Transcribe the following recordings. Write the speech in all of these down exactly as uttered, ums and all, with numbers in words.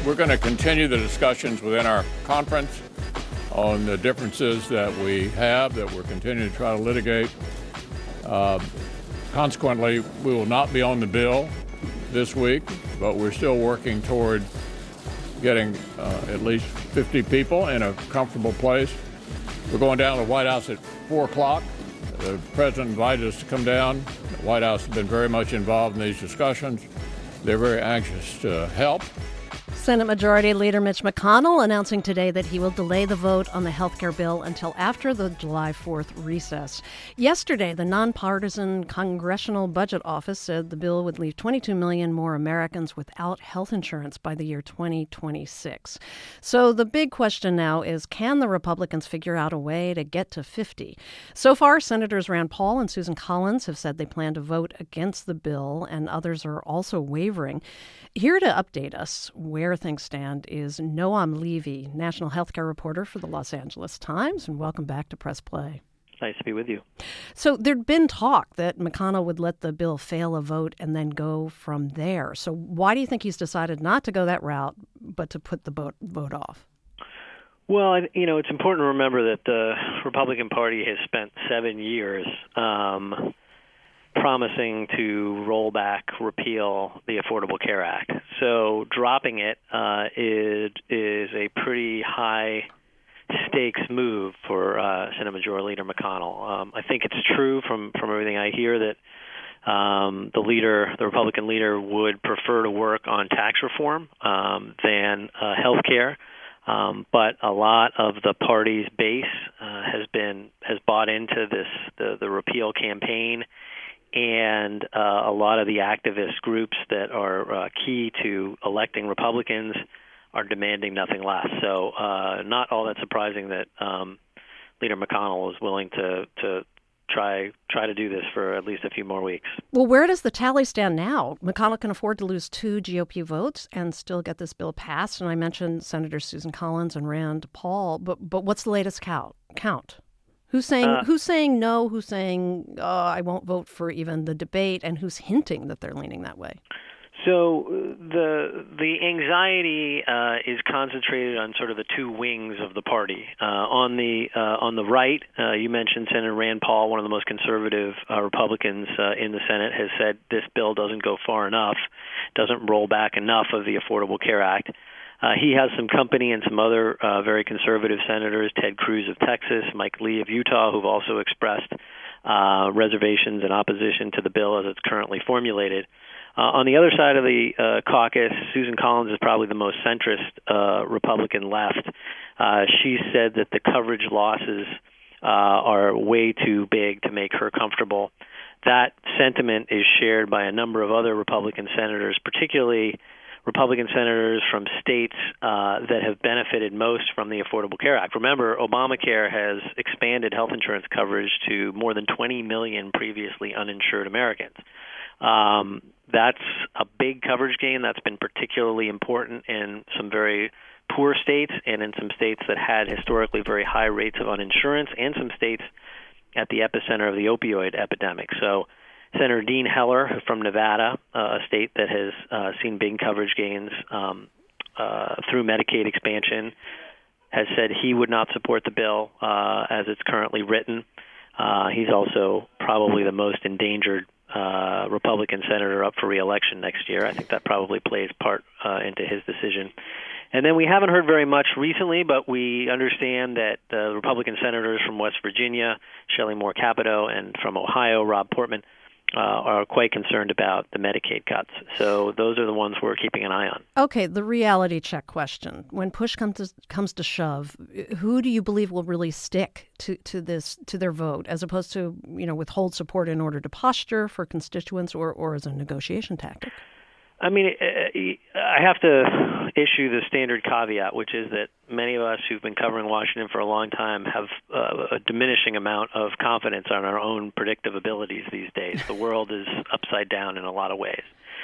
we're going to continue the discussions within our conference on the differences that we have, that we're continuing to try to litigate. Uh, consequently, we will not be on the bill this week, but we're still working toward getting uh, at least fifty people in a comfortable place. We're going down to the White House at four o'clock. The president invited us to come down. The White House has been very much involved in these discussions. They're very anxious to help. Senate Majority Leader Mitch McConnell announcing today that he will delay the vote on the health care bill until after the July fourth recess. Yesterday, the nonpartisan Congressional Budget Office said the bill would leave twenty-two million more Americans without health insurance by the year twenty twenty-six. So the big question now is, can the Republicans figure out a way to get to fifty? So far, Senators Rand Paul and Susan Collins have said they plan to vote against the bill, and others are also wavering. Here to update us where things stand is Noam Levy, national healthcare reporter for the Los Angeles Times, and welcome back to Press Play. Nice to be with you. So there'd been talk that McConnell would let the bill fail a vote and then go from there. So why do you think he's decided not to go that route, but to put the vote, vote off? Well, you know, it's important to remember that the Republican Party has spent seven years um, promising to roll back, repeal the Affordable Care Act. So dropping it uh, is is a pretty high stakes move for uh, Senate Majority Leader McConnell. Um, I think it's true from, from everything I hear that um, the leader, the Republican leader, would prefer to work on tax reform um, than uh, health care. Um, but a lot of the party's base uh, has been has bought into this the, the repeal campaign. And uh, a lot of the activist groups that are uh, key to electing Republicans are demanding nothing less. So uh, not all that surprising that um, Leader McConnell is willing to, to try try to do this for at least a few more weeks. Well, where does the tally stand now? McConnell can afford to lose two G O P votes and still get this bill passed. And I mentioned Senators Susan Collins and Rand Paul, but but what's the latest count? Count? Who's saying uh, who's saying no? Who's saying oh, I won't vote for even the debate? And who's hinting that they're leaning that way? So the the anxiety uh, is concentrated on sort of the two wings of the party. Uh, on the uh, on the right, uh, you mentioned Senator Rand Paul, one of the most conservative uh, Republicans uh, in the Senate, has said this bill doesn't go far enough, doesn't roll back enough of the Affordable Care Act. Uh, he has some company and some other uh, very conservative senators, Ted Cruz of Texas, Mike Lee of Utah, who've also expressed uh, reservations and opposition to the bill as it's currently formulated. Uh, on the other side of the uh, caucus, Susan Collins is probably the most centrist uh, Republican left. Uh, she said that the coverage losses uh, are way too big to make her comfortable. That sentiment is shared by a number of other Republican senators, particularly Republican senators from states uh, that have benefited most from the Affordable Care Act. Remember, Obamacare has expanded health insurance coverage to more than twenty million previously uninsured Americans. Um, that's a big coverage gain. That's been particularly important in some very poor states and in some states that had historically very high rates of uninsurance and some states at the epicenter of the opioid epidemic. So Senator Dean Heller from Nevada, uh, a state that has uh, seen big coverage gains um, uh, through Medicaid expansion, has said he would not support the bill uh, as it's currently written. Uh, he's also probably the most endangered uh, Republican senator up for re-election next year. I think that probably plays part uh, into his decision. And then we haven't heard very much recently, but we understand that the Republican senators from West Virginia, Shelley Moore Capito, and from Ohio, Rob Portman, Uh, are quite concerned about the Medicaid cuts. So those are the ones we're keeping an eye on. Okay, the reality check question. When push comes to, comes to shove, who do you believe will really stick to, to this to their vote, as opposed to, you know, withhold support in order to posture for constituents or, or as a negotiation tactic? I mean, I have to issue the standard caveat, which is that many of us who've been covering Washington for a long time have uh, a diminishing amount of confidence on our own predictive abilities these days. The world is upside down in a lot of ways.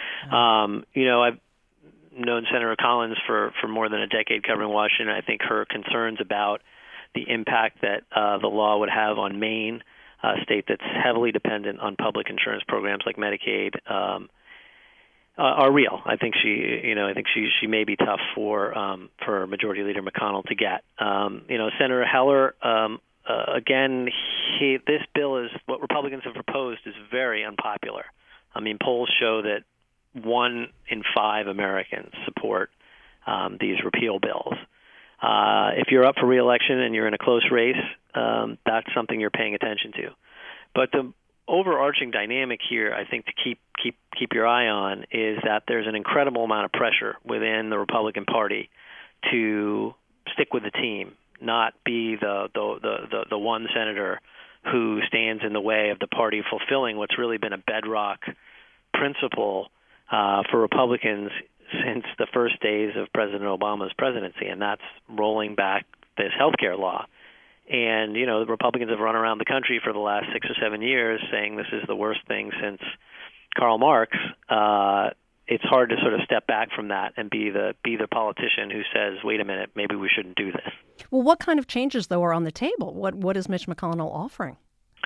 Um, you know, I've known Senator Collins for, for more than a decade covering Washington. I think her concerns about the impact that uh, the law would have on Maine, a state that's heavily dependent on public insurance programs like Medicaid, um, uh, are real. I think she, you know, I think she she may be tough for um, for Majority Leader McConnell to get. Um, you know, Senator Heller. Um, uh, again, he, this bill is what Republicans have proposed is very unpopular. I mean, polls show that one in five Americans support um, these repeal bills. Uh, if you're up for re-election and you're in a close race, um, that's something you're paying attention to. But the overarching dynamic here, I think, to keep keep keep your eye on is that there's an incredible amount of pressure within the Republican Party to stick with the team, not be the the the, the, the one senator who stands in the way of the party fulfilling what's really been a bedrock principle uh, for Republicans since the first days of President Obama's presidency, and that's rolling back this health care law. And, you know, the Republicans have run around the country for the last six or seven years saying this is the worst thing since Karl Marx. Uh, it's hard to sort of step back from that and be the be the politician who says, wait a minute, maybe we shouldn't do this. Well, what kind of changes, though, are on the table? What What is Mitch McConnell offering?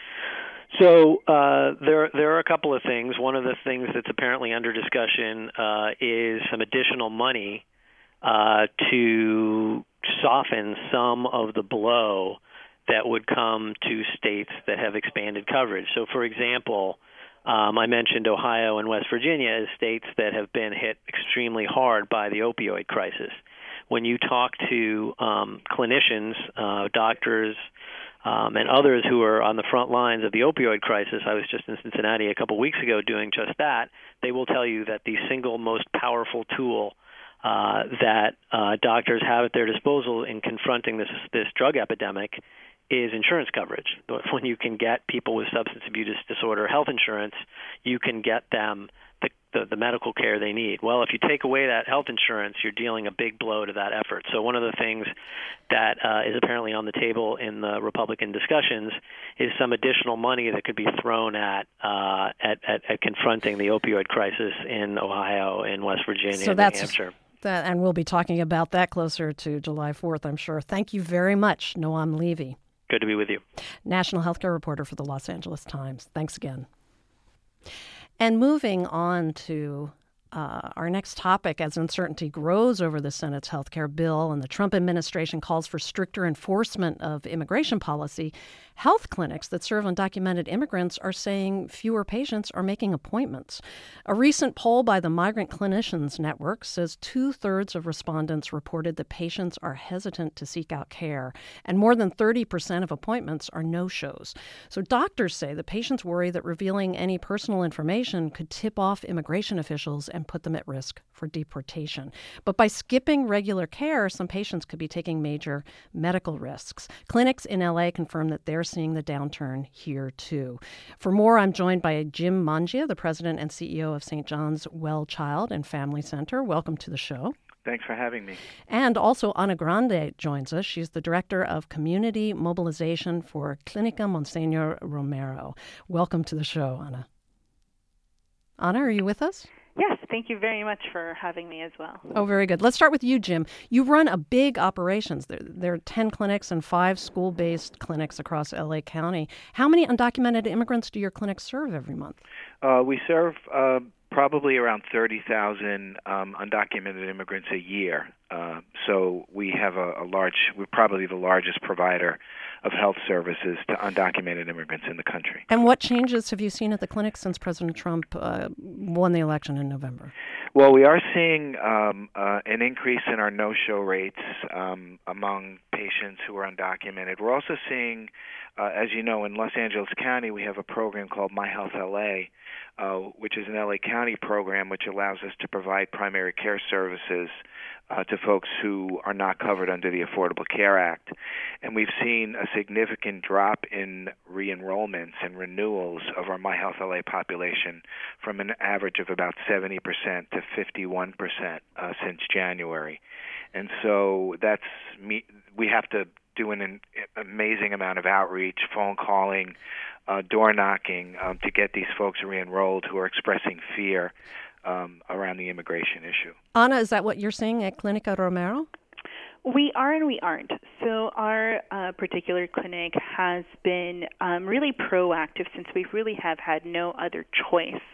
So uh, there there are a couple of things. One of the things that's apparently under discussion uh, is some additional money uh, to soften some of the blow that would come to states that have expanded coverage. So, for example, um, I mentioned Ohio and West Virginia as states that have been hit extremely hard by the opioid crisis. When you talk to um, clinicians, uh, doctors, um, and others who are on the front lines of the opioid crisis, I was just in Cincinnati a couple weeks ago doing just that, they will tell you that the single most powerful tool uh, that uh, doctors have at their disposal in confronting this this drug epidemic is insurance coverage. When you can get people with substance abuse disorder health insurance, you can get them the, the, the medical care they need. Well, if you take away that health insurance, you're dealing a big blow to that effort. So one of the things that uh, is apparently on the table in the Republican discussions is some additional money that could be thrown at uh, at, at, at confronting the opioid crisis in Ohio, in West Virginia, so and that's New Hampshire. That, and we'll be talking about that closer to July fourth, I'm sure. Thank you very much, Noam Levy. Good to be with you. National healthcare reporter for the Los Angeles Times. Thanks again. And moving on to uh, our next topic, as uncertainty grows over the Senate's healthcare bill and the Trump administration calls for stricter enforcement of immigration policy, health clinics that serve undocumented immigrants are saying fewer patients are making appointments. A recent poll by the Migrant Clinicians Network says two-thirds of respondents reported that patients are hesitant to seek out care, and more than thirty percent of appointments are no-shows. So doctors say that patients worry that revealing any personal information could tip off immigration officials and put them at risk for deportation. But by skipping regular care, some patients could be taking major medical risks. Clinics in L A confirm that they're seeing the downturn here, too. For more, I'm joined by Jim Mangia, the president and C E O of Saint John's Well Child and Family Center. Welcome to the show. Thanks for having me. And also Ana Grande joins us. She's the director of community mobilization for Clínica Monseñor Romero. Welcome to the show, Ana. Ana, are you with us? Yes, thank you very much for having me as well. Oh, very good. Let's start with you, Jim. You run a big operations. There, there are ten clinics and five school-based clinics across L A County. How many undocumented immigrants do your clinics serve every month? Uh, we serve uh, probably around thirty thousand um, undocumented immigrants a year. Uh, so we have a, a large, we're probably the largest provider of health services to undocumented immigrants in the country. And what changes have you seen at the clinic since President Trump uh, won the election in November? Well, we are seeing um, uh, an increase in our no-show rates um, among patients who are undocumented. We're also seeing, uh, as you know, in Los Angeles County, we have a program called My Health L A, uh, which is an L A County program which allows us to provide primary care services Uh, to folks who are not covered under the Affordable Care Act. And we've seen a significant drop in re-enrollments and renewals of our My Health L A population from an average of about seventy percent to fifty-one percent uh, since January. And so that's me, we have to do an, an amazing amount of outreach, phone calling, uh, door knocking um, to get these folks re-enrolled who are expressing fear Um, around the immigration issue. Ana, is that what you're seeing at Clínica Romero? We are and we aren't. So our uh, particular clinic has been um, really proactive since we really have had no other choice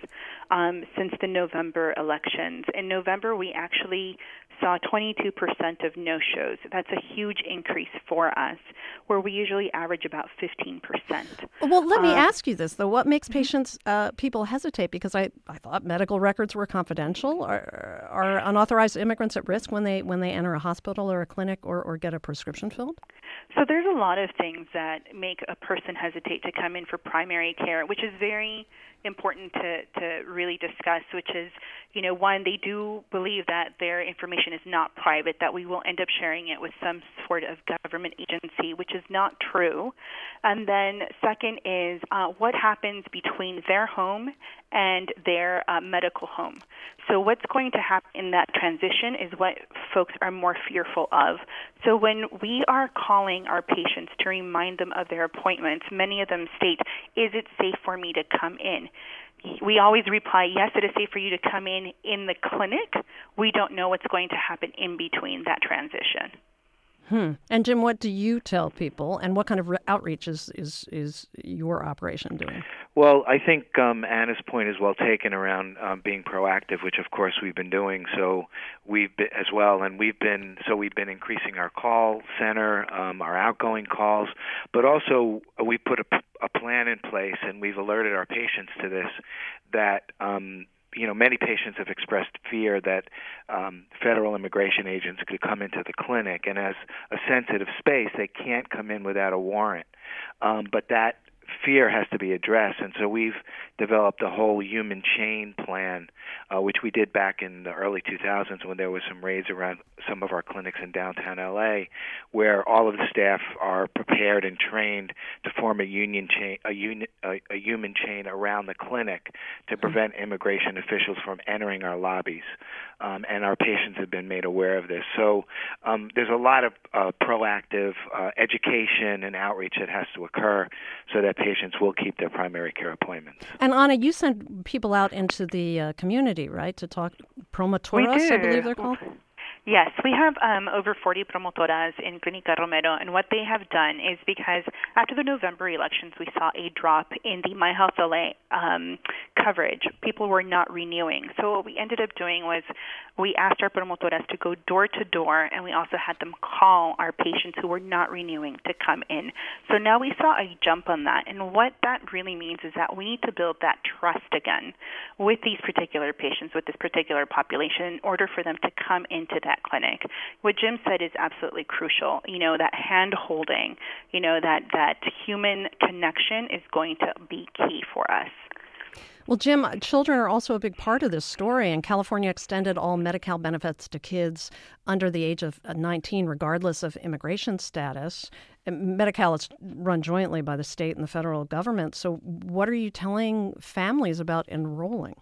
um, since the November elections. In November, we actually saw twenty-two percent of no-shows. That's a huge increase for us, where we usually average about fifteen percent. Well, let me uh, ask you this, though. What makes patients, uh, people hesitate? Because I, I thought medical records were confidential. Are, are unauthorized immigrants at risk when they when they enter a hospital or a clinic or, or get a prescription filled? So there's a lot of things that make a person hesitate to come in for primary care, which is very important to, to really discuss, which is, you know, one, they do believe that their information is not private, that we will end up sharing it with some sort of government agency, which is not true. And then second is uh, what happens between their home and their uh, medical home. So what's going to happen in that transition is what folks are more fearful of. So when we are calling our patients to remind them of their appointments, many of them state, is it safe for me to come in? We always reply, yes, it is safe for you to come in in the clinic. We don't know what's going to happen in between that transition. Hmm. And Jim, what do you tell people, and what kind of re- outreach is, is, is your operation doing? Well, I think um, Anna's point is well taken around um, being proactive, which of course we've been doing. So we've been, as well, and we've been so we've been increasing our call center, um, our outgoing calls, but also we put a, a plan in place, and we've alerted our patients to this that. Um, You know, many patients have expressed fear that um, federal immigration agents could come into the clinic, and as a sensitive space, they can't come in without a warrant. Um, but that fear has to be addressed, and so we've developed a whole human chain plan, uh, which we did back in the early two thousands when there was some raids around some of our clinics in downtown L A, where all of the staff are prepared and trained to form a union chain, a, uni, a, a human chain around the clinic to prevent immigration officials from entering our lobbies. Um, and our patients have been made aware of this. So um, there's a lot of uh, proactive uh, education and outreach that has to occur so that patients will keep their primary care appointments. And Anna, you send people out into the uh, community, right, to talk promotoras, we do. I believe they're called? Yes, we have um, over forty promotoras in Clínica Romero, and what they have done is because after the November elections, we saw a drop in the My Health L A um, coverage. People were not renewing. So what we ended up doing was we asked our promotoras to go door to door, and we also had them call our patients who were not renewing to come in. So now we saw a jump on that, and what that really means is that we need to build that trust again with these particular patients, with this particular population, in order for them to come into that clinic. What Jim said is absolutely crucial. You know, that hand holding, you know, that, that human connection is going to be key for us. Well, Jim, children are also a big part of this story, and California extended all Medi-Cal benefits to kids under the age of nineteen, regardless of immigration status. Medi-Cal is run jointly by the state and the federal government. So what are you telling families about enrolling?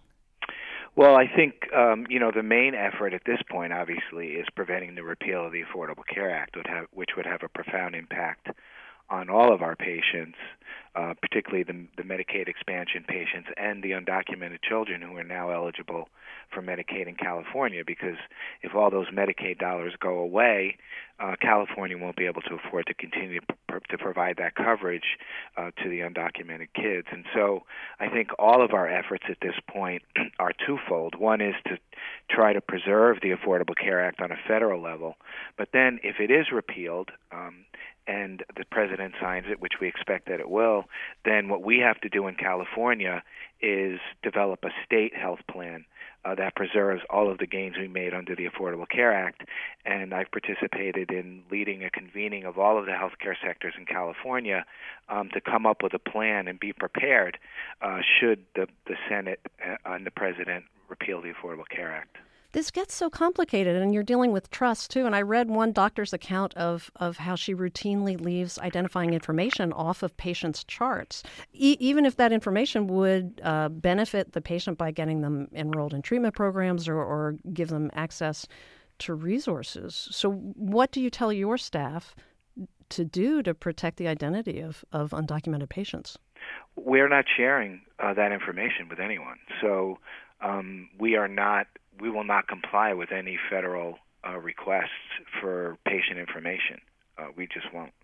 Well, I think, um, you know, the main effort at this point, obviously, is preventing the repeal of the Affordable Care Act, would have, which would have a profound impact on all of our patients, uh, particularly the, the Medicaid expansion patients and the undocumented children who are now eligible for Medicaid in California, because if all those Medicaid dollars go away, uh, California won't be able to afford to continue to, to provide that coverage uh, to the undocumented kids. And so I think all of our efforts at this point are twofold. One is to try to preserve the Affordable Care Act on a federal level, but then if it is repealed, um, and the president signs it, which we expect that it will, then what we have to do in California is develop a state health plan uh, that preserves all of the gains we made under the Affordable Care Act. And I've participated in leading a convening of all of the healthcare sectors in California um, to come up with a plan and be prepared uh, should the, the Senate and the president repeal the Affordable Care Act. This gets so complicated, and you're dealing with trust, too. And I read one doctor's account of, of how she routinely leaves identifying information off of patients' charts, e- even if that information would uh, benefit the patient by getting them enrolled in treatment programs or, or give them access to resources. So what do you tell your staff to do to protect the identity of, of undocumented patients? We're not sharing uh, that information with anyone. So um, we are not... we will not comply with any federal uh, requests for patient information. Uh, we just won't.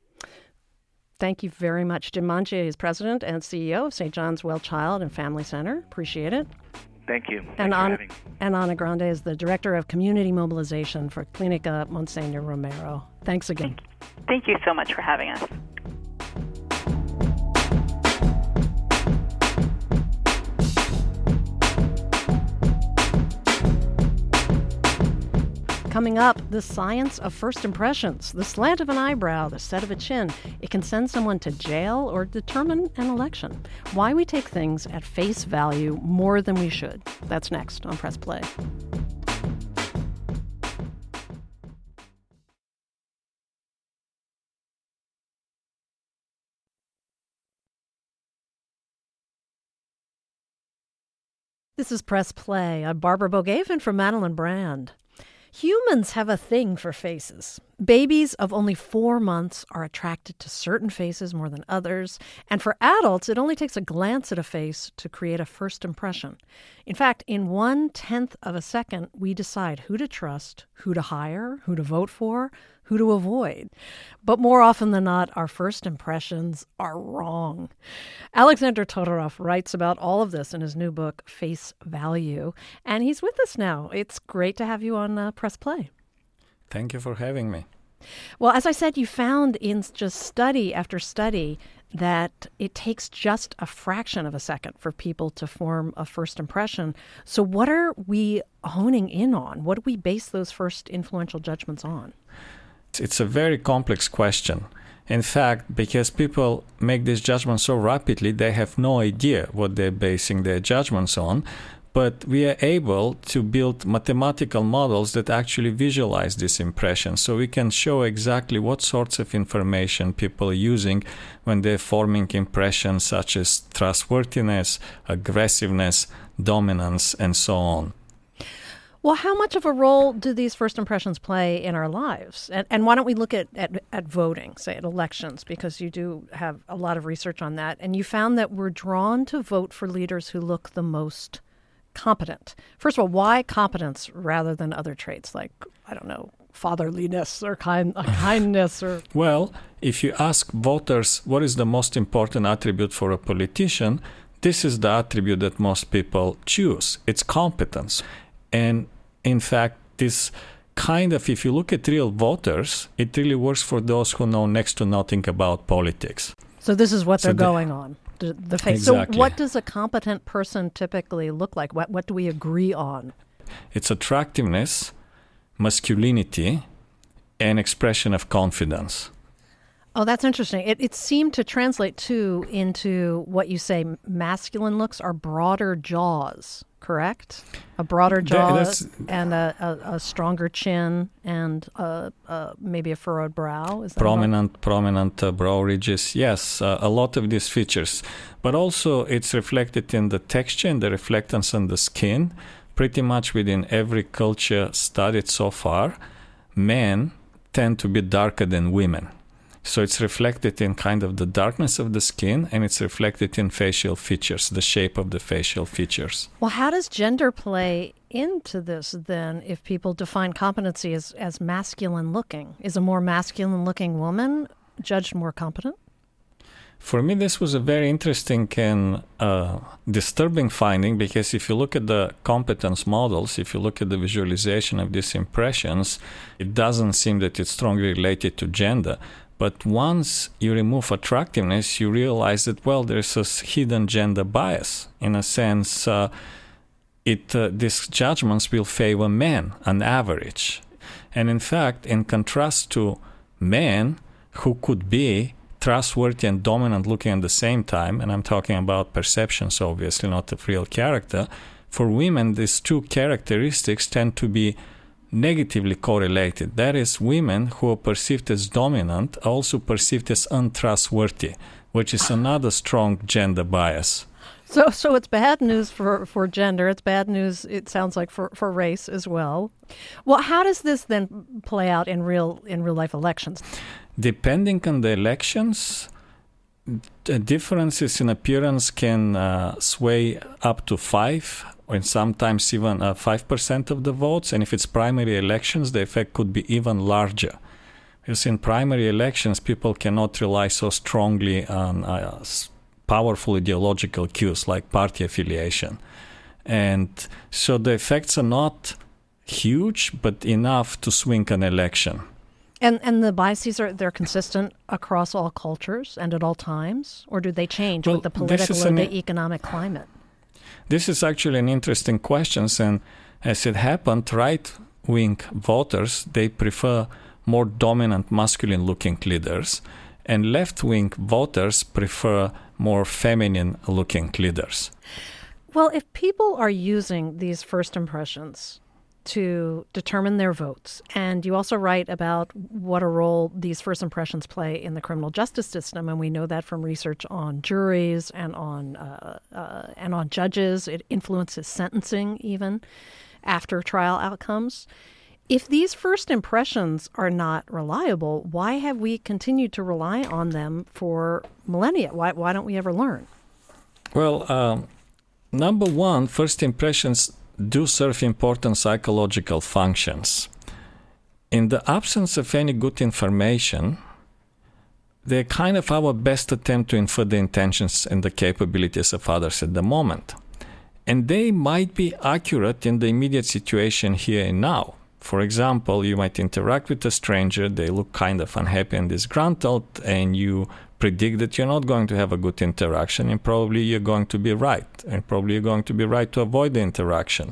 Thank you very much. Jim Mangier is president and C E O of Saint John's Well Child and Family Center. Appreciate it. Thank you. Thanks And, for An- having me. and Ana Grande is the Director of Community Mobilization for Clínica Monseñor Romero. Thanks again. Thank you so much for having us. Coming up, the science of first impressions, the slant of an eyebrow, the set of a chin. It can send someone to jail or determine an election. Why we take things at face value more than we should. That's next on Press Play. This is Press Play. I'm Barbara Bogaven from Madeline Brand. Humans have a thing for faces. Babies of only four months are attracted to certain faces more than others, and for adults, it only takes a glance at a face to create a first impression. In fact, in one-tenth of a second, we decide who to trust, who to hire, who to vote for, who to avoid. But more often than not, our first impressions are wrong. Alexander Todorov writes about all of this in his new book, Face Value, and he's with us now. It's great to have you on uh, Press Play. Thank you for having me. Well, as I said, you found in just study after study that it takes just a fraction of a second for people to form a first impression. So what are we honing in on? What do we base those first influential judgments on? It's a very complex question. In fact, because people make these judgments so rapidly, they have no idea what they're basing their judgments on. But we are able to build mathematical models that actually visualize this impression. So we can show exactly what sorts of information people are using when they're forming impressions such as trustworthiness, aggressiveness, dominance, and so on. Well, how much of a role do these first impressions play in our lives? And, and why don't we look at, at, at voting, say at elections, because you do have a lot of research on that. And you found that we're drawn to vote for leaders who look the most competent. First of all, why competence rather than other traits like, I don't know, fatherliness or kind, uh, kindness? Or Well, if you ask voters what is the most important attribute for a politician, this is the attribute that most people choose. It's competence. And in fact, this kind of, if you look at real voters, it really works for those who know next to nothing about politics. So this is what So they're the- going on. The, the face. Exactly. So what does a competent person typically look like? What what do we agree on? It's attractiveness, masculinity, and expression of confidence. Oh, that's interesting. It it seemed to translate too into what you say masculine looks are broader jaws, correct? A broader jaw that's- and a, a, a stronger chin and a, a, maybe a furrowed brow. Is that right? Prominent, prominent uh, brow ridges. Yes, uh, a lot of these features. But also it's reflected in the texture and the reflectance on the skin. Pretty much within every culture studied so far, men tend to be darker than women. So it's reflected in kind of the darkness of the skin, and it's reflected in facial features, the shape of the facial features. Well, how does gender play into this then if people define competency as, as masculine looking? Is a more masculine looking woman judged more competent? For me, this was a very interesting and uh, disturbing finding, because if you look at the competence models, if you look at the visualization of these impressions, it doesn't seem that it's strongly related to gender. But once you remove attractiveness, you realize that, well, there's a hidden gender bias. In a sense, uh, it uh, these judgments will favor men on average. And in fact, in contrast to men who could be trustworthy and dominant looking at the same time, and I'm talking about perceptions, obviously, not of real character, for women, these two characteristics tend to be negatively correlated. That is, women who are perceived as dominant are also perceived as untrustworthy, which is another strong gender bias. So so it's bad news for, for gender. It's bad news, it sounds like, for, for race as well. Well, how does this then play out in real in real life elections? Depending on the elections, the differences in appearance can uh, sway up to five, or sometimes even uh, five percent of the votes. And if it's primary elections, the effect could be even larger. Because in primary elections, people cannot rely so strongly on uh, powerful ideological cues like party affiliation. And so the effects are not huge, but enough to swing an election. And and the biases are they're consistent across all cultures and at all times, or do they change well, with the political or an, the economic climate? This is actually an interesting question, and as it happened, right-wing voters, they prefer more dominant masculine-looking leaders, and left-wing voters prefer more feminine-looking leaders. Well, if people are using these first impressions to determine their votes, and you also write about what a role these first impressions play in the criminal justice system, and we know that from research on juries and on uh, uh, and on judges. It influences sentencing even after trial outcomes. If these first impressions are not reliable, why have we continued to rely on them for millennia? Why why don't we ever learn? Well, uh, number one, first impressions do serve important psychological functions. In the absence of any good information, they're kind of our best attempt to infer the intentions and the capabilities of others at the moment. And they might be accurate in the immediate situation here and now. For example, you might interact with a stranger, they look kind of unhappy and disgruntled, and you predict that you're not going to have a good interaction, and probably you're going to be right, and probably you're going to be right to avoid the interaction.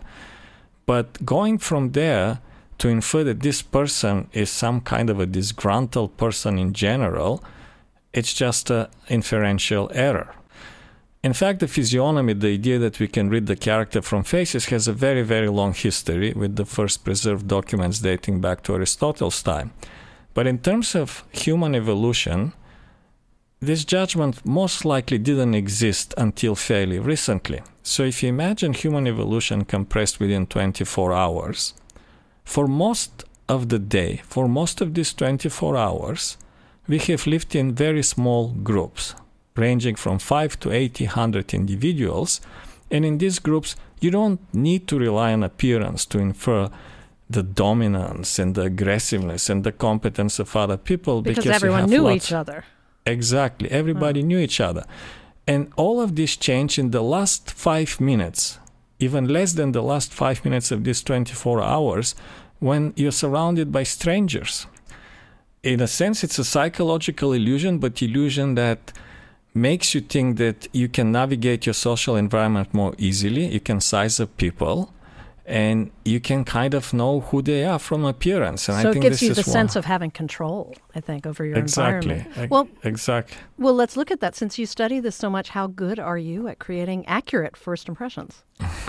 But going from there to infer that this person is some kind of a disgruntled person in general, it's just an inferential error. In fact, the physiognomy, the idea that we can read the character from faces, has a very, very long history, with the first preserved documents dating back to Aristotle's time. But in terms of human evolution, this judgment most likely didn't exist until fairly recently. So if you imagine human evolution compressed within twenty-four hours, for most of the day, for most of these twenty-four hours, we have lived in very small groups, ranging from five to eighty, one hundred individuals. And in these groups, you don't need to rely on appearance to infer the dominance and the aggressiveness and the competence of other people. Because, because everyone knew lots- each other. Exactly. Everybody oh. knew each other. And all of this changed in the last five minutes, even less than the last five minutes of these twenty-four hours, when you're surrounded by strangers. In a sense, it's a psychological illusion, but illusion that makes you think that you can navigate your social environment more easily, you can size up people, and you can kind of know who they are from appearance. And so I think it gives this you the is sense one. of having control, I think, over your exactly. environment. E- well, exactly. Well, let's look at that. Since you study this so much, how good are you at creating accurate first impressions?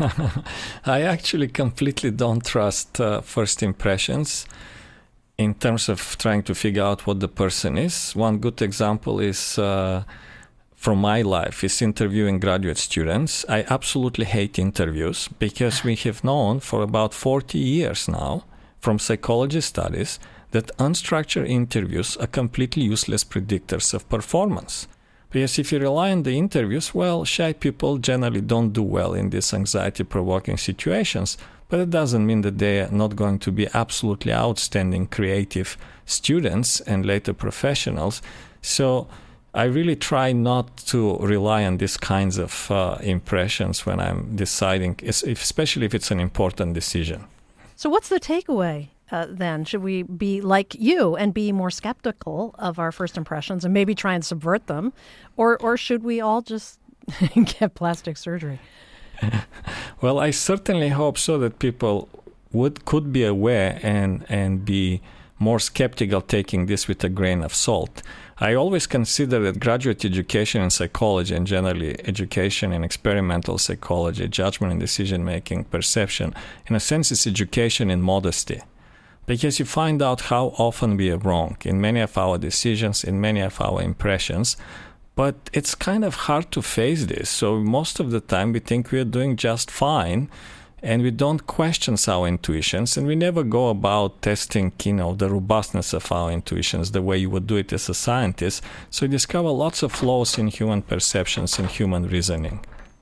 I actually completely don't trust uh, first impressions in terms of trying to figure out what the person is. One good example is... Uh, from my life is interviewing graduate students. I absolutely hate interviews because we have known for about forty years now from psychology studies that unstructured interviews are completely useless predictors of performance. Because if you rely on the interviews, well, shy people generally don't do well in these anxiety-provoking situations, but it doesn't mean that they are not going to be absolutely outstanding creative students and later professionals. So I really try not to rely on these kinds of uh, impressions when I'm deciding, especially if it's an important decision. So what's the takeaway uh, then? Should we be like you and be more skeptical of our first impressions and maybe try and subvert them? Or, or should we all just get plastic surgery? Well, I certainly hope so, that people would could be aware and, and be more skeptical, taking this with a grain of salt. I always consider that graduate education in psychology, and generally education in experimental psychology, judgment and decision-making, perception, in a sense is education in modesty. Because you find out how often we are wrong in many of our decisions, in many of our impressions, but it's kind of hard to face this. So most of the time we think we are doing just fine, and we don't question our intuitions, and we never go about testing, you know, the robustness of our intuitions the way you would do it as a scientist. So you discover lots of flaws in human perceptions and human reasoning.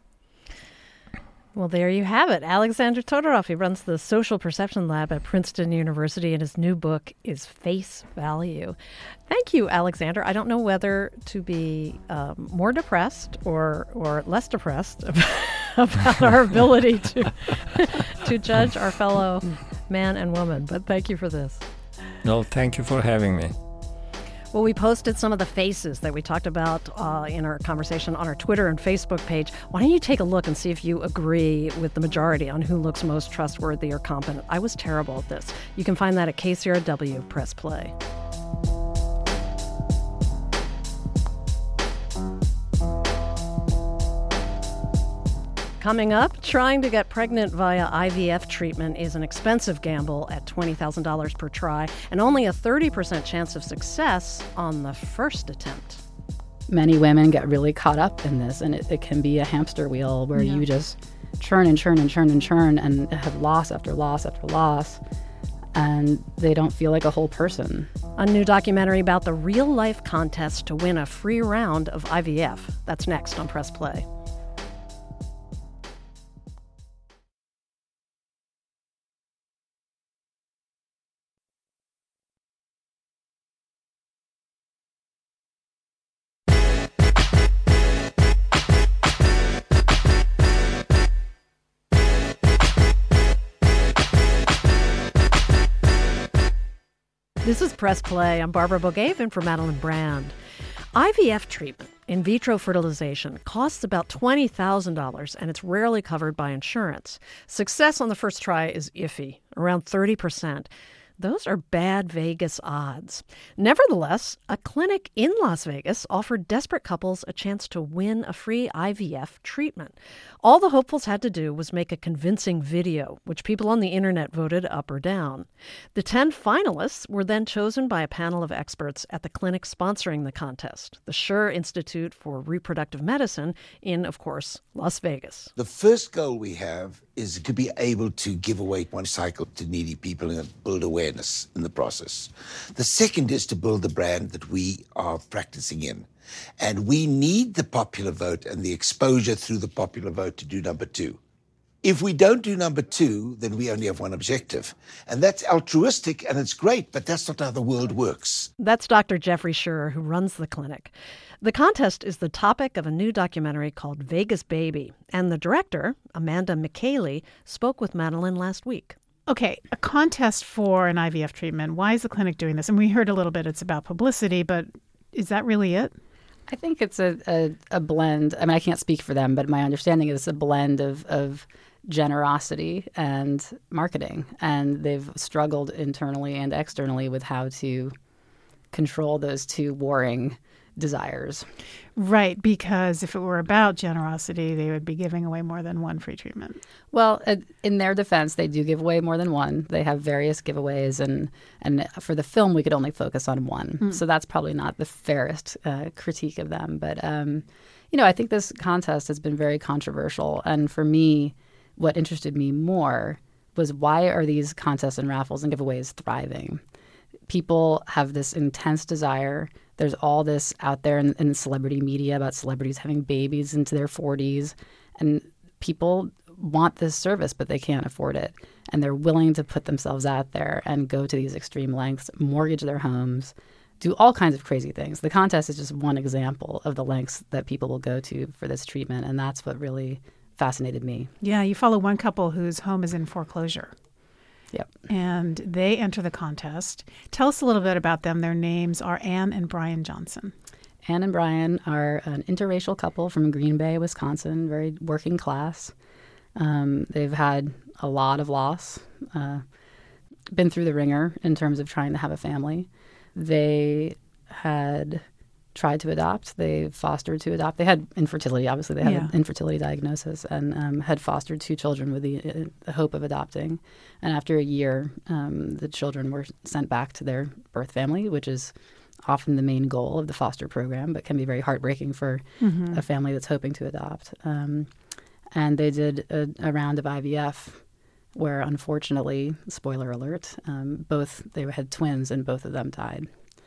Well, there you have it. Alexander Todorov, he runs the Social Perception Lab at Princeton University, and his new book is Face Value. Thank you, Alexander. I don't know whether to be um, more depressed or or less depressed about our ability to to judge our fellow man and woman. But thank you for this. No, thank you for having me. Well, we posted some of the faces that we talked about uh, in our conversation on our Twitter and Facebook page. Why don't you take a look and see if you agree with the majority on who looks most trustworthy or competent? I was terrible at this. You can find that at K C R W Press Play. Coming up, trying to get pregnant via I V F treatment is an expensive gamble at twenty thousand dollars per try and only a thirty percent chance of success on the first attempt. Many women get really caught up in this, and it, it can be a hamster wheel where yeah. you just churn and churn and churn and churn and have loss after loss after loss, and they don't feel like a whole person. A new documentary about the real-life contest to win a free round of I V F. That's next on Press Play. This is Press Play. I'm Barbara Bogavan for Madeline Brand. I V F treatment, in vitro fertilization, costs about twenty thousand dollars, and it's rarely covered by insurance. Success on the first try is iffy, around thirty percent. Those are bad Vegas odds. Nevertheless, a clinic in Las Vegas offered desperate couples a chance to win a free I V F treatment. All the hopefuls had to do was make a convincing video, which people on the internet voted up or down. The ten finalists were then chosen by a panel of experts at the clinic sponsoring the contest, the Schur Institute for Reproductive Medicine in, of course, Las Vegas. The first goal we have is to be able to give away one cycle to needy people and build awareness in the process. The second is to build the brand that we are practicing in. And we need the popular vote and the exposure through the popular vote to do number two. If we don't do number two, then we only have one objective. And that's altruistic and it's great, but that's not how the world works. That's Doctor Jeffrey Schur, who runs the clinic. The contest is the topic of a new documentary called Vegas Baby. And the director, Amanda McKaylee, spoke with Madeline last week. Okay, a contest for an I V F treatment. Why is the clinic doing this? And we heard a little bit it's about publicity, but is that really it? I think it's a, a, a blend. I mean, I can't speak for them, but my understanding is it's a blend of, of generosity and marketing. And they've struggled internally and externally with how to control those two warring desires. Right, because if it were about generosity, they would be giving away more than one free treatment. Well, in their defense, they do give away more than one. They have various giveaways, and, and for the film, we could only focus on one. Mm. So that's probably not the fairest uh, critique of them. But, um, you know, I think this contest has been very controversial. And for me, what interested me more was why are these contests and raffles and giveaways thriving? People have this intense desire. There's all this out there in, in celebrity media about celebrities having babies into their forties. And people want this service, but they can't afford it. And they're willing to put themselves out there and go to these extreme lengths, mortgage their homes, do all kinds of crazy things. The contest is just one example of the lengths that people will go to for this treatment. And that's what really fascinated me. Yeah, you follow one couple whose home is in foreclosure. Yep. And they enter the contest. Tell us a little bit about them. Their names are Ann and Brian Johnson. Ann and Brian are an interracial couple from Green Bay, Wisconsin, very working class. Um, they've had a lot of loss, uh, been through the ringer in terms of trying to have a family. They had tried to adopt. They fostered to adopt. They had infertility. Obviously, they had yeah. an infertility diagnosis and um, had fostered two children with the, uh, the hope of adopting. And after a year, um, the children were sent back to their birth family, which is often the main goal of the foster program, but can be very heartbreaking for mm-hmm. a family that's hoping to adopt. Um, and they did a, a round of I V F where, unfortunately, spoiler alert, um, both they had twins and both of them died.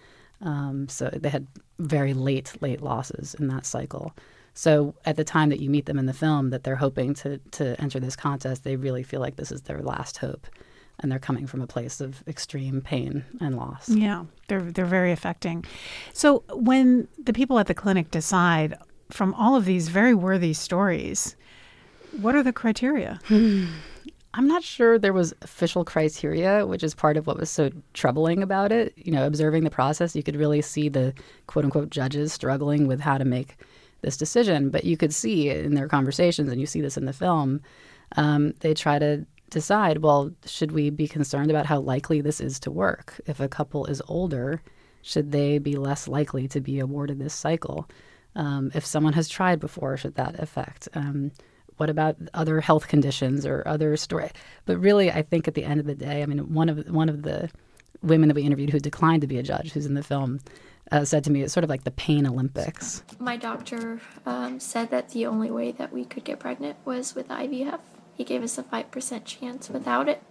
Um, so they had very late, late losses in that cycle. So at the time that you meet them in the film that they're hoping to, to enter this contest, they really feel like this is their last hope. And they're coming from a place of extreme pain and loss. Yeah, they're they're very affecting. So when the people at the clinic decide from all of these very worthy stories, What are the criteria? I'm not sure there was official criteria, which is part of what was so troubling about it. You know, observing the process, you could really see the quote-unquote judges struggling with how to make this decision. But you could see in their conversations, and you see this in the film, um, they try to decide, well, should we be concerned about how likely this is to work? If a couple is older, should they be less likely to be awarded this cycle? Um, if someone has tried before, should that affect? Um, what about other health conditions or other story? But really, I think at the end of the day, I mean, one of one of the women that we interviewed who declined to be a judge, who's in the film, uh, said to me, it's sort of like the pain Olympics. My doctor um, said that the only way that we could get pregnant was with I V F. He gave us a five percent chance without it,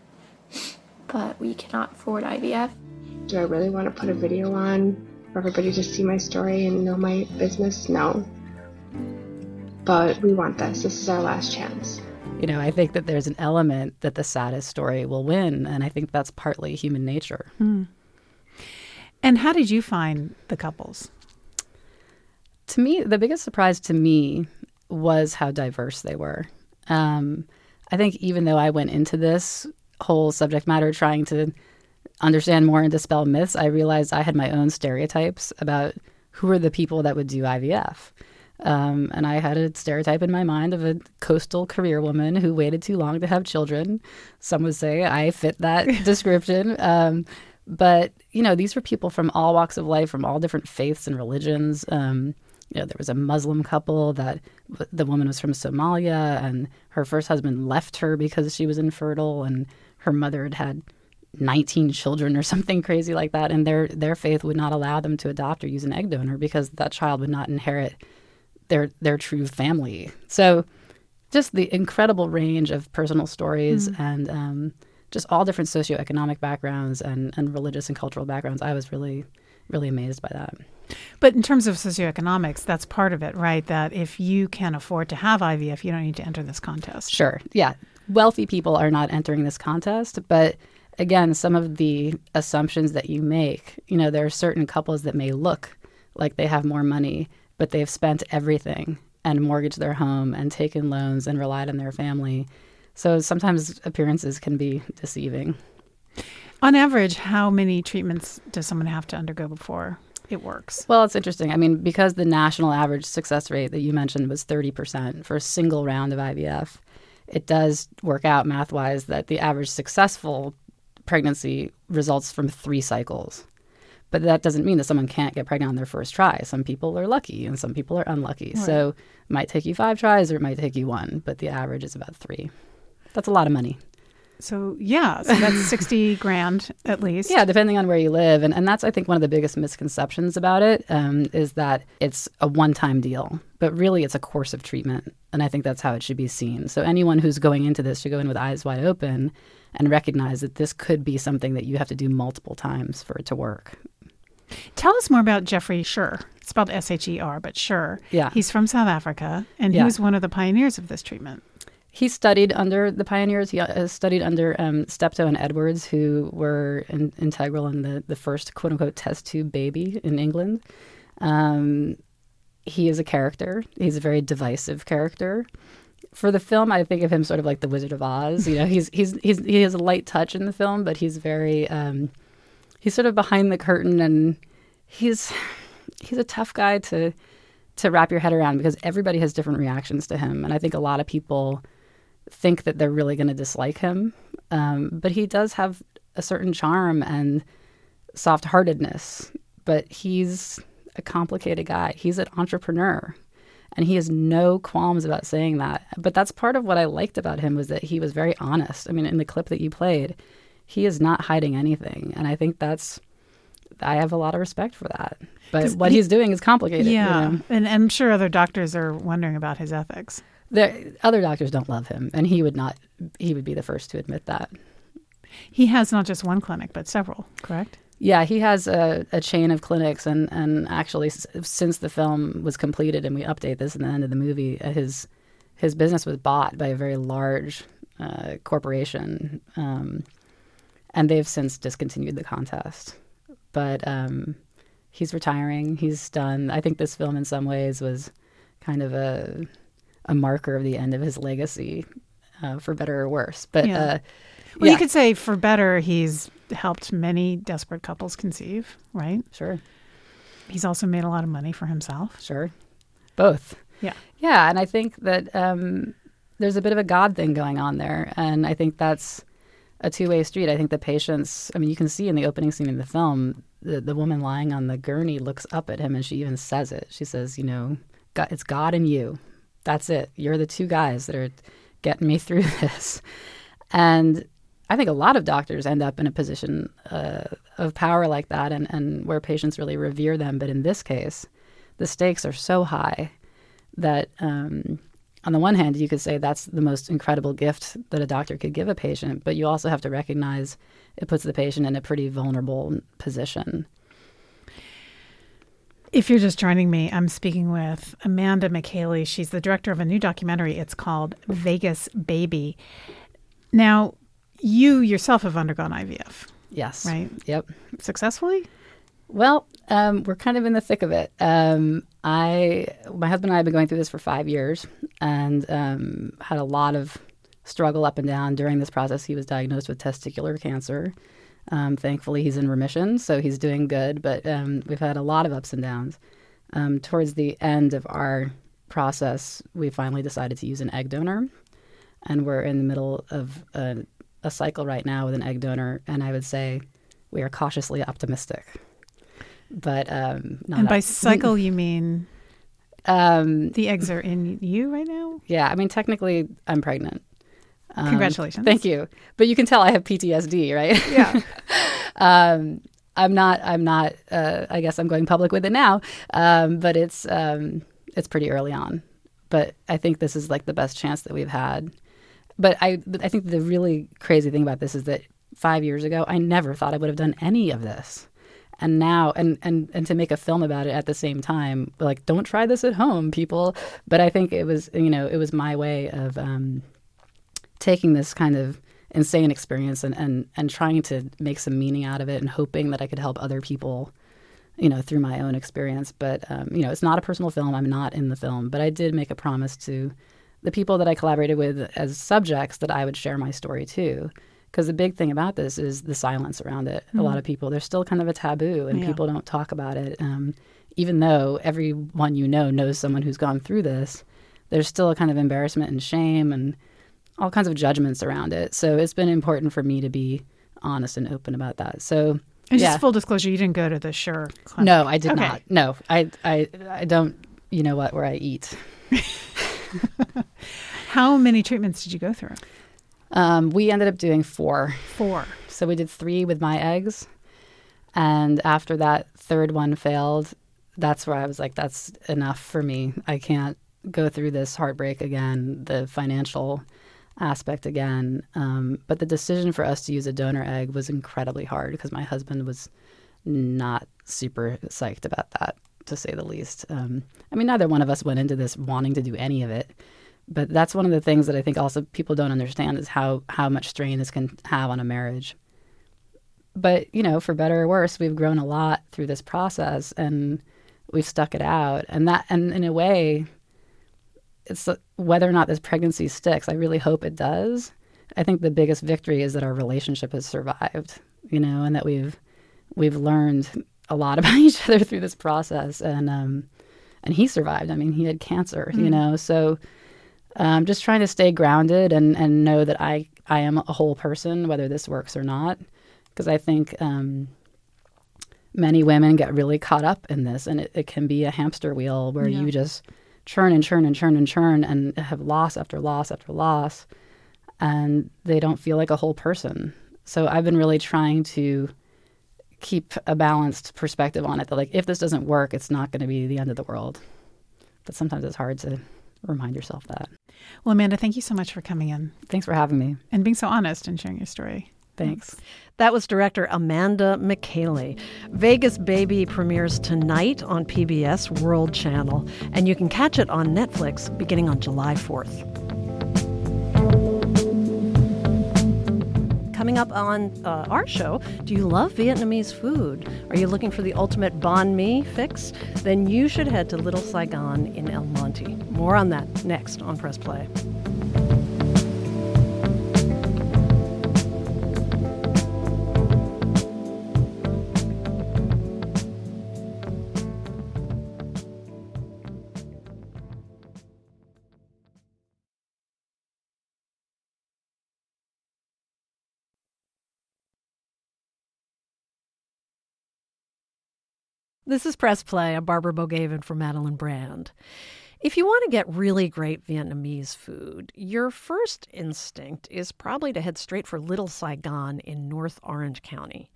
but we cannot afford I V F. Do I really want to put a video on for everybody to see my story and know my business? No. But we want this. This is our last chance. You know, I think that there's an element that the saddest story will win, and I think that's partly human nature. Mm. And how did you find the couples? To me, the biggest surprise to me was how diverse they were. Um, I think even though I went into this whole subject matter trying to understand more and dispel myths, I realized I had my own stereotypes about who are the people that would do I V F. Um, and I had a stereotype in my mind of a coastal career woman who waited too long to have children. Some would say I fit that description. Um, but, you know, these were people from all walks of life, from all different faiths and religions. Um, you know, there was a Muslim couple that the woman was from Somalia, and her first husband left her because she was infertile, and her mother had had nineteen children or something crazy like that. And their their faith would not allow them to adopt or use an egg donor because that child would not inherit their their true family. So just the incredible range of personal stories mm. and um, just all different socioeconomic backgrounds and, and religious and cultural backgrounds. I was really, really amazed by that. But in terms of socioeconomics, that's part of it, right? That if you can afford to have I V F, you don't need to enter this contest. Sure. Yeah. Wealthy people are not entering this contest. But again, some of the assumptions that you make, you know, there are certain couples that may look like they have more money, but they've spent everything and mortgaged their home and taken loans and relied on their family. So sometimes appearances can be deceiving. On average, how many treatments does someone have to undergo before it works? Well, it's interesting. I mean, because the national average success rate that you mentioned was thirty percent for a single round of I V F, it does work out math-wise that the average successful pregnancy results from three cycles. But that doesn't mean that someone can't get pregnant on their first try. Some people are lucky and some people are unlucky. Right. So it might take you five tries or it might take you one, but the average is about three. That's a lot of money. So, yeah, so that's sixty grand at least. Yeah, depending on where you live. And and that's, I think, one of the biggest misconceptions about it um, is that it's a one-time deal. But really, it's a course of treatment. And I think that's how it should be seen. So anyone who's going into this should go in with eyes wide open and recognize that this could be something that you have to do multiple times for it to work. Tell us more about Jeffrey Sher. It's spelled S H E R, but Sher. Yeah. He's from South Africa, and yeah. he was one of the pioneers of this treatment. He studied under the pioneers. He uh, studied under um, Steptoe and Edwards, who were in, integral in the, the first quote-unquote test tube baby in England. Um, he is a character. He's a very divisive character. For the film, I think of him sort of like the Wizard of Oz. You know, he's he's he's he has a light touch in the film, but he's very um, he's sort of behind the curtain, and he's he's a tough guy to to wrap your head around because everybody has different reactions to him, and I think a lot of people think that they're really going to dislike him, um, but he does have a certain charm and soft-heartedness. But he's a complicated guy. He's an entrepreneur. And he has no qualms about saying that. But that's part of what I liked about him was that he was very honest. I mean, in the clip that you played, he is not hiding anything. And I think that's, I have a lot of respect for that. But what he, he's doing is complicated. Yeah. You know? And I'm sure other doctors are wondering about his ethics. The other doctors don't love him. And he would not, he would be the first to admit that. He has not just one clinic, but several, correct? Yeah, he has a, a chain of clinics, and, and actually s- since the film was completed, and we update this in the end of the movie, uh, his his business was bought by a very large uh, corporation, um, and they've since discontinued the contest. But um, he's retiring. He's done. I think this film, in some ways, was kind of a a marker of the end of his legacy, uh, for better or worse. But yeah. uh, well, yeah. you could say for better, he's helped many desperate couples conceive, right? Sure. He's also made a lot of money for himself. Sure. Both. Yeah. Yeah, and I think that um, there's a bit of a God thing going on there, and I think that's a two-way street. I think the patients, I mean, you can see in the opening scene of the film, the, the woman lying on the gurney looks up at him and she even says it. She says, you know, God, it's God and you. That's it. You're the two guys that are getting me through this. And I think a lot of doctors end up in a position uh, of power like that and, and where patients really revere them. But in this case, the stakes are so high that um, on the one hand, you could say that's the most incredible gift that a doctor could give a patient, but you also have to recognize it puts the patient in a pretty vulnerable position. If you're just joining me, I'm speaking with Amanda McKaley. She's the director of a new documentary. It's called Vegas Baby. Now, you yourself have undergone I V F. Yes. Right? Yep. Successfully? Well, um, we're kind of in the thick of it. Um, I, my husband and I have been going through this for five years and um, had a lot of struggle up and down during this process. He was diagnosed with testicular cancer. Um, thankfully, he's in remission, so he's doing good. But um, we've had a lot of ups and downs. Um, towards the end of our process, we finally decided to use an egg donor. And we're in the middle of a, a cycle right now with an egg donor. And I would say we are cautiously optimistic. But um, not and by up- cycle, you mean um, the eggs are in you right now? Yeah, I mean, technically, I'm pregnant. Um, Congratulations. Thank you. But you can tell I have P T S D, right? Yeah. um, I'm not. I'm not. Uh, I guess I'm going public with it now. Um, but it's um, it's pretty early on. But I think this is like the best chance that we've had. But I I think the really crazy thing about this is that five years ago, I never thought I would have done any of this. And now, and, and, and to make a film about it at the same time, like, don't try this at home, people. But I think it was, you know, it was my way of um, taking this kind of insane experience and, and, and trying to make some meaning out of it and hoping that I could help other people, you know, through my own experience. But, um, you know, it's not a personal film. I'm not in the film. But I did make a promise to the people that I collaborated with as subjects that I would share my story too. Because the big thing about this is the silence around it. Mm-hmm. A lot of people, there's still kind of a taboo and yeah. people don't talk about it. Um, even though everyone you know knows someone who's gone through this, there's still a kind of embarrassment and shame and all kinds of judgments around it. So it's been important for me to be honest and open about that. So and yeah. just full disclosure, you didn't go to the Sure clinic. No, I did okay. not. No, I, I, I don't, you know what, where I eat. How many treatments did you go through? Um, we ended up doing four. Four. So we did three with my eggs. And after that third one failed, that's where I was like, that's enough for me. I can't go through this heartbreak again, the financial aspect again. Um, but the decision for us to use a donor egg was incredibly hard because my husband was not super psyched about that, to say the least. Um, I mean, neither one of us went into this wanting to do any of it. But that's one of the things that I think also people don't understand is how, how much strain this can have on a marriage. But, you know, for better or worse, we've grown a lot through this process and we've stuck it out. And that, and in a way, it's whether or not this pregnancy sticks. I really hope it does. I think the biggest victory is that our relationship has survived, you know, and that we've we've learned a lot about each other through this process. And um, and he survived. I mean, he had cancer, mm. you know, so. Um, just trying to stay grounded and, and know that I, I am a whole person, whether this works or not. Because I think um, many women get really caught up in this, and it, it can be a hamster wheel where yeah. you just churn and churn and churn and churn and have loss after loss after loss, and they don't feel like a whole person. So I've been really trying to keep a balanced perspective on it, that like if this doesn't work, it's not going to be the end of the world. But sometimes it's hard to remind yourself that. Well, Amanda, thank you so much for coming in. Thanks for having me. And being so honest and sharing your story. Thanks. That was director Amanda McKaley. Vegas Baby premieres tonight on P B S World Channel, and you can catch it on Netflix beginning on July fourth. coming up on uh, our show, do you love Vietnamese food? Are you looking for the ultimate banh mi fix? Then you should head to Little Saigon in El Monte. More on that next on Press Play. This is Press Play. I'm Barbara Bogaven for Madeline Brand. If you want to get really great Vietnamese food, your first instinct is probably to head straight for Little Saigon in North Orange County.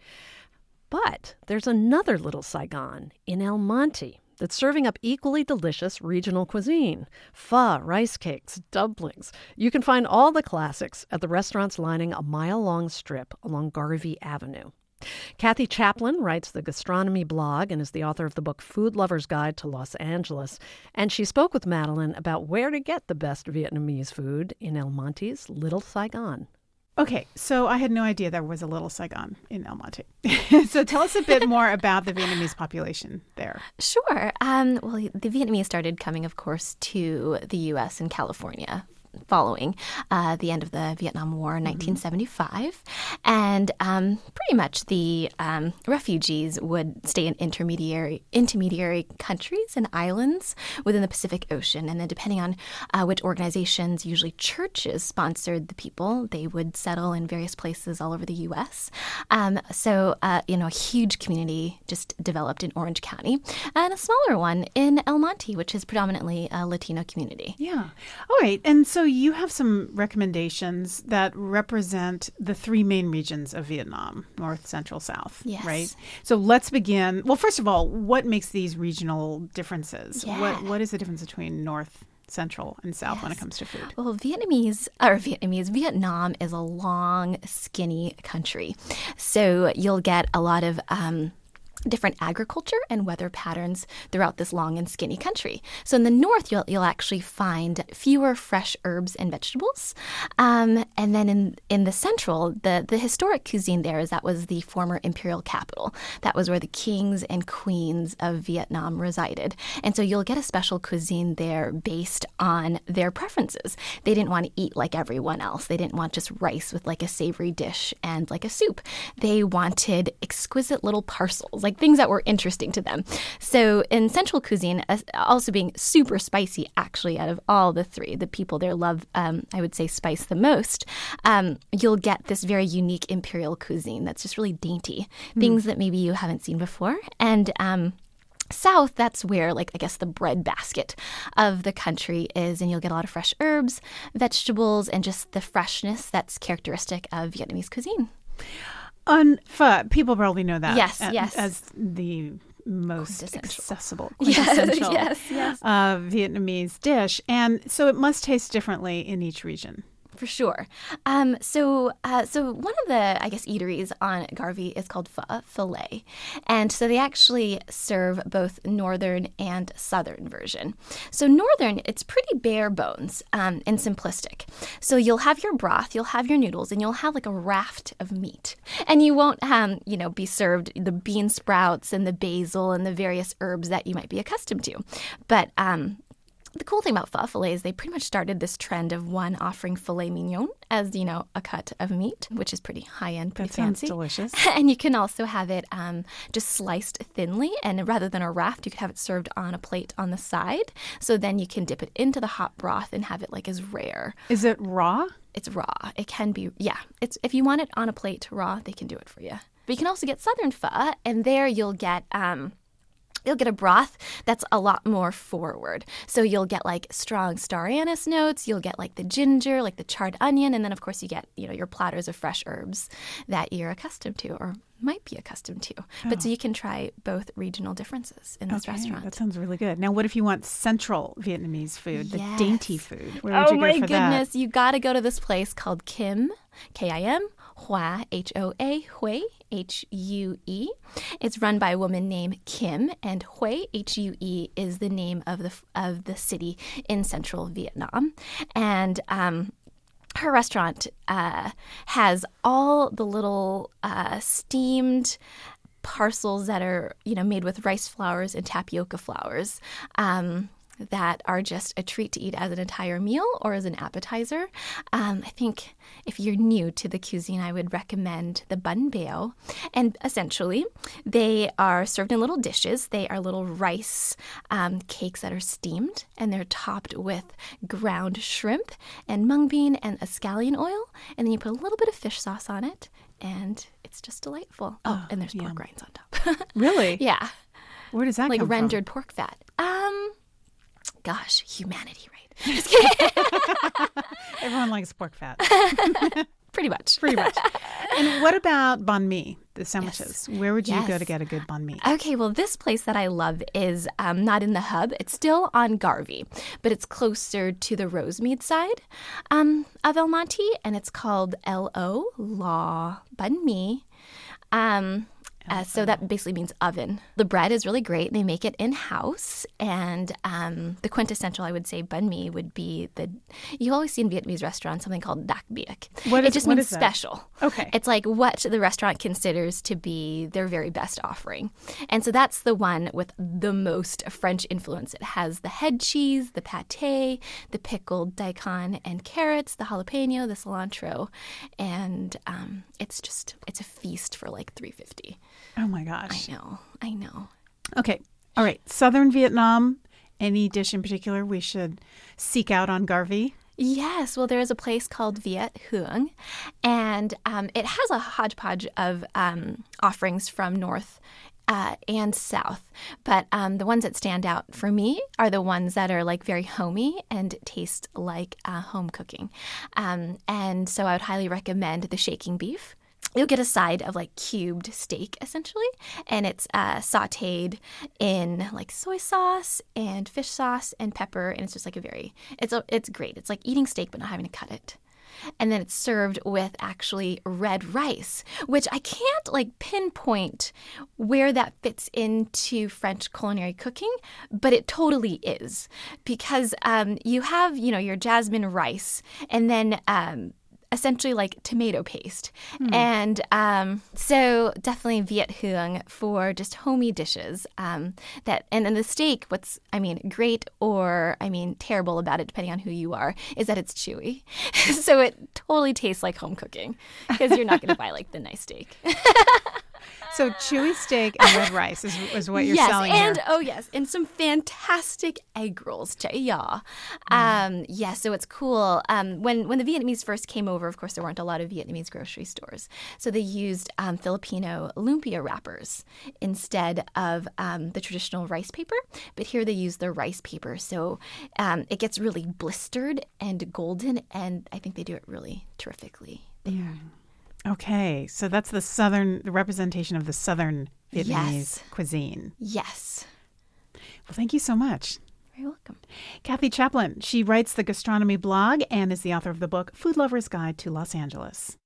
But there's another Little Saigon in El Monte that's serving up equally delicious regional cuisine. Pho, rice cakes, dumplings. You can find all the classics at the restaurants lining a mile-long strip along Garvey Avenue. Kathy Chaplin writes the gastronomy blog and is the author of the book Food Lover's Guide to Los Angeles. And she spoke with Madeline about where to get the best Vietnamese food in El Monte's Little Saigon. Okay, so I had no idea there was a Little Saigon in El Monte. So tell us a bit more about the Vietnamese population there. Sure. Um, well, the Vietnamese started coming, of course, to the U S and California following uh, the end of the Vietnam War in nineteen seventy-five. And um, pretty much the um, refugees would stay in intermediary intermediary countries and islands within the Pacific Ocean. And then depending on uh, which organizations, usually churches, sponsored the people, they would settle in various places all over the U S. Um, so, uh, you know, a huge community just developed in Orange County and a smaller one in El Monte, which is predominantly a Latino community. Yeah. All right. And so you have some recommendations that represent the three main regions of Vietnam, North, Central, South, yes. right? So let's begin. Well, first of all, what makes these regional differences? Yeah. What What is the difference between North, Central, and South yes. when it comes to food? Well, Vietnamese, or Vietnamese, Vietnam is a long, skinny country. So you'll get a lot of Um, different agriculture and weather patterns throughout this long and skinny country. So in the north, you'll you'll actually find fewer fresh herbs and vegetables. Um, and then in in the central, the, the historic cuisine there is that was the former imperial capital. That was where the kings and queens of Vietnam resided. And so you'll get a special cuisine there based on their preferences. They didn't want to eat like everyone else. They didn't want just rice with like a savory dish and like a soup. They wanted exquisite little parcels, like things that were interesting to them. So in central cuisine, also being super spicy, actually, out of all the three, the people there love, um, I would say, spice the most, um, you'll get this very unique imperial cuisine that's just really dainty, mm. things that maybe you haven't seen before. And um, South, that's where, like, I guess the bread basket of the country is, and you'll get a lot of fresh herbs, vegetables, and just the freshness that's characteristic of Vietnamese cuisine. On pho, people probably know that. Yes, as, yes. As the most Quintessential. accessible, Yes, quintessential yes, yes. Uh, Vietnamese dish. And so it must taste differently in each region. For sure. Um, so uh, so one of the, I guess, eateries on Garvey is called Pho, Filet. And so they actually serve both northern and southern version. So northern, it's pretty bare bones um, and simplistic. So you'll have your broth, you'll have your noodles, and you'll have like a raft of meat. And you won't, um, you know, be served the bean sprouts and the basil and the various herbs that you might be accustomed to. But um the cool thing about pho filet is they pretty much started this trend of one offering filet mignon as, you know, a cut of meat, which is pretty high-end, pretty that fancy. Sounds delicious. And you can also have it um, just sliced thinly, and rather than a raft, you could have it served on a plate on the side. So then you can dip it into the hot broth and have it like as rare. Is it raw? It's raw. It can be, yeah. It's if you want it on a plate raw, they can do it for you. But you can also get southern pho, and there you'll get... Um, You'll get a broth that's a lot more forward. So you'll get like strong star anise notes, you'll get like the ginger, like the charred onion, and then of course you get, you know, your platters of fresh herbs that you're accustomed to or might be accustomed to. Oh. But so you can try both regional differences in this okay, restaurant. That sounds really good. Now, what if you want central Vietnamese food, the yes. dainty food? Where would oh you go my for goodness, that? You got to go to this place called Kim, K I M, Hoa, H O A, Hue, H U E. It's run by a woman named Kim, and Hue, H U E, is the name of the of the city in central Vietnam. And um, her restaurant uh, has all the little uh, steamed parcels that are, you know, made with rice flours and tapioca flours. Um, that are just a treat to eat as an entire meal or as an appetizer. Um, I think if you're new to the cuisine, I would recommend the bun bao. And essentially, they are served in little dishes. They are little rice um, cakes that are steamed, and they're topped with ground shrimp and mung bean and a scallion oil. And then you put a little bit of fish sauce on it, and it's just delightful. Oh, oh and there's yum. pork rinds on top. Really? Yeah. Where does that like come rendered from? pork fat. Um... Gosh, humanity, right? Just kidding. Everyone likes pork fat. Pretty much. Pretty much. And what about banh mi, the sandwiches? Yes. Where would you yes. go to get a good banh mi? Okay, well, this place that I love is um, not in the hub. It's still on Garvey, but it's closer to the Rosemead side um, of El Monte, and it's called L O, Law Banh Mi. Um... Uh, so that basically means oven. The bread is really great. They make it in-house. And um, the quintessential, I would say, banh mi would be the... You always see in Vietnamese restaurants something called dak biếc. What is, it just what means is that? special. Okay. It's like what the restaurant considers to be their very best offering. And so that's the one with the most French influence. It has the head cheese, the pâté, the pickled daikon and carrots, the jalapeno, the cilantro. And um, it's just... It's a feast for like three dollars and fifty cents. Oh my gosh. I know. I know. Okay. All right. Southern Vietnam. Any dish in particular we should seek out on Garvey? Yes. Well, there is a place called Viet Huong, and um, it has a hodgepodge of um, offerings from North uh, and South. But um, the ones that stand out for me are the ones that are like very homey and taste like uh, home cooking. Um, and so I would highly recommend the shaking beef. You'll get a side of like cubed steak essentially, and it's uh, sautéed in like soy sauce and fish sauce and pepper, and it's just like a very it's a, it's great. It's like eating steak but not having to cut it. And then it's served with actually red rice, which I can't like pinpoint where that fits into French culinary cooking, but it totally is, because um, you have, you know, your jasmine rice, and then um, essentially like tomato paste. Hmm. And um, so definitely Viet Huong for just homey dishes. Um, that and then the steak, what's, I mean, great or, I mean, terrible about it, depending on who you are, is that it's chewy. So it totally tastes like home cooking, because you're not going to buy like the nice steak. So chewy steak and red rice is, is what you're yes, selling and, here. Oh, yes. And some fantastic egg rolls. Chai ya. Mm. Um, yeah, so it's cool. Um, when, when the Vietnamese first came over, of course, there weren't a lot of Vietnamese grocery stores. So they used um, Filipino lumpia wrappers instead of um, the traditional rice paper. But here they use the rice paper. So um, it gets really blistered and golden, and I think they do it really terrifically there. Mm. Okay, so that's the southern, the representation of the southern Vietnamese yes. cuisine. Yes. Well, thank you so much. You're welcome. Kathy Chaplin, she writes the gastronomy blog and is the author of the book Food Lover's Guide to Los Angeles.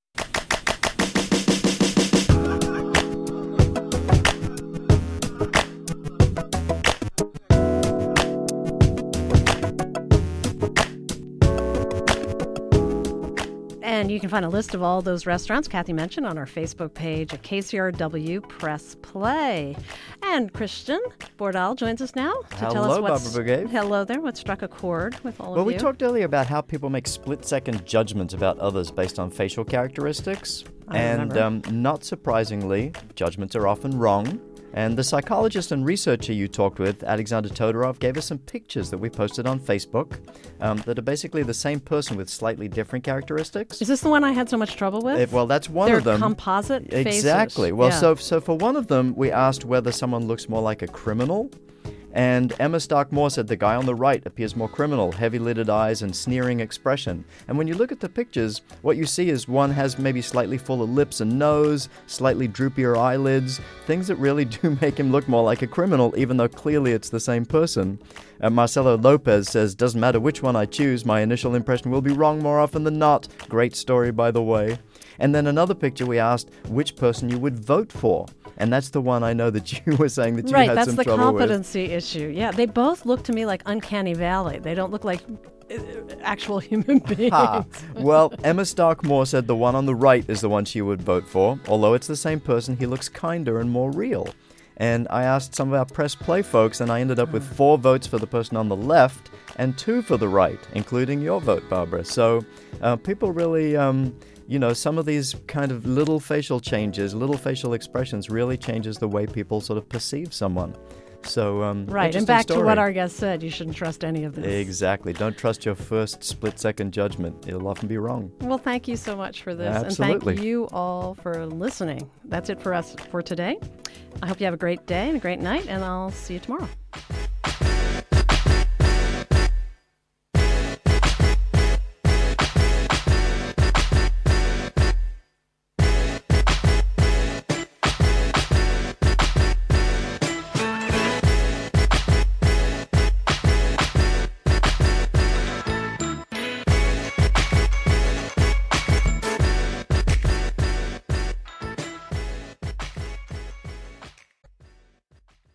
And you can find a list of all those restaurants Kathy mentioned on our Facebook page at K C R W Press Play. And Christian Bordahl joins us now to Hello, tell us what's... Barbara Bourget. Hello there. What struck a chord with all well, of we you? Well, we talked earlier about how people make split-second judgments about others based on facial characteristics. I and um, not surprisingly, judgments are often wrong. And the psychologist and researcher you talked with, Alexander Todorov, gave us some pictures that we posted on Facebook um, that are basically the same person with slightly different characteristics. Is this the one I had so much trouble with? It, well, that's one They're of them. composite faces. Exactly. Well, yeah. so so for one of them, we asked whether someone looks more like a criminal. And Emma Stark-Moore said the guy on the right appears more criminal, heavy-lidded eyes and sneering expression. And when you look at the pictures, what you see is one has maybe slightly fuller lips and nose, slightly droopier eyelids, things that really do make him look more like a criminal, even though clearly it's the same person. Uh, Marcelo Lopez says, doesn't matter which one I choose, my initial impression will be wrong more often than not. Great story, by the way. And then another picture we asked which person you would vote for. And that's the one I know that you were saying that you right, had some trouble with. Right, that's the competency issue. Yeah, they both look to me like Uncanny Valley. They don't look like actual human beings. Ha. Well, Emma Stark Moore said the one on the right is the one she would vote for. Although it's the same person, he looks kinder and more real. And I asked some of our press play folks, and I ended up with four votes for the person on the left and two for the right, including your vote, Barbara. So uh, people really, um, you know, some of these kind of little facial changes, little facial expressions really changes the way people sort of perceive someone. So, um, right, and back story. to what our guest said, you shouldn't trust any of this. Exactly. Don't trust your first split-second judgment. It'll often be wrong. Well, thank you so much for this. Absolutely. And thank you all for listening. That's it for us for today. I hope you have a great day and a great night, and I'll see you tomorrow.